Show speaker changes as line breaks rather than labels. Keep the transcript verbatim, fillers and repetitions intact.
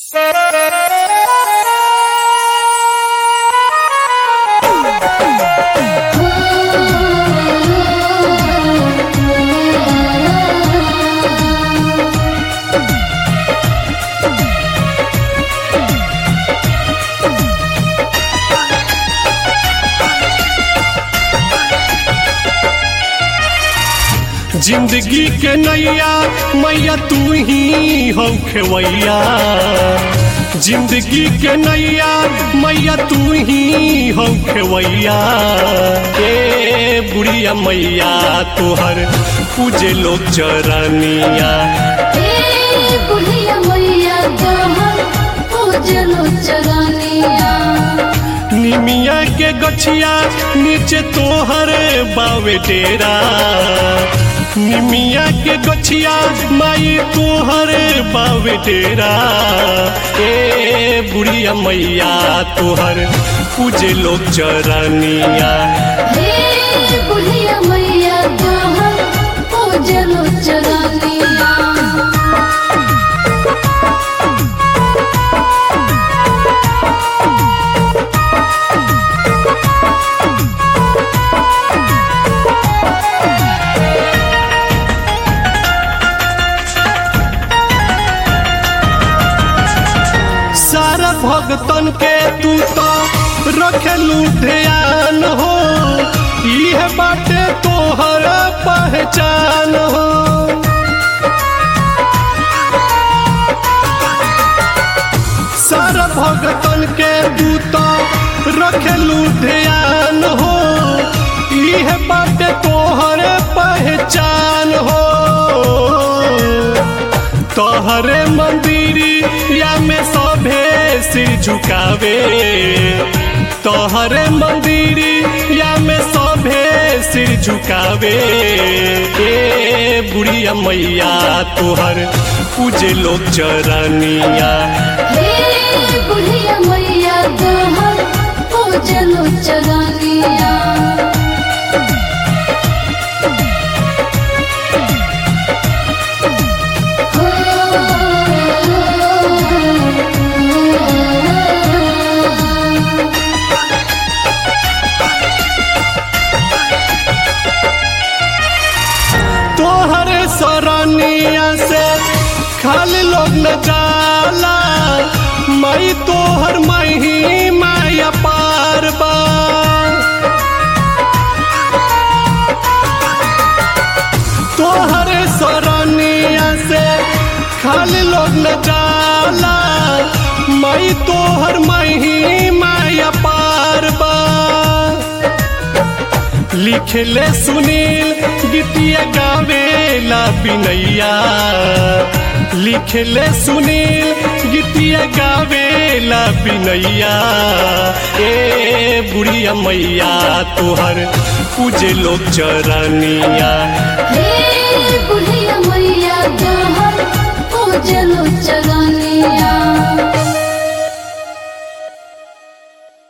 जिंदगी के नैया मैया तू ही हो खेवैया। जिंदगी के नैया मैया तू ही हो खेवैया। ए बुढ़िया मैया तोहर पूजे लोग चरनिया।
ए बुढ़िया मैया तोहर पूजे लोग चरनिया।
निमिया के गछिया नीचे तोहर बावे डेरा। निमिया के गछिया माई तोहर बावे डेरा। ए बुढ़िया मैया तोहर पूजे लोग चरनिया।
हे बुढ़िया मैया तोहर पूजे लोग चरनिया।
सारा भगतन के तू तो रखेलू ध्यान हो। यह बाटे तोहर पहचान हो। सारा भगतन के तू तो रखेलू ध्यान हो। यह बाटे तोहर पहचान हो। तोहरे मंदिरिया में सभे सिर झुकावे। तोहरे मंदिरिया में सभे सिर झुकावे। ए बुढ़िया मैया तोहर पूजे लोग चरनिया।
हे बुढ़िया मैया तोहर पूजे लोग चरनिया।
तोहरे सरनिया से खाली लोग न जाला। मई तोहर मही माया पार बा। तोहरे सरनिया से खाली लोग न जाला। मई तोहर मही माया पार बा। लिखले सुनील गीतिया गावेला बिनैया। लिखले सुनील गीतिया गावेला बिनैया। ए बुढ़िया मैया तोहर पूजे लोग चरनिया।
हे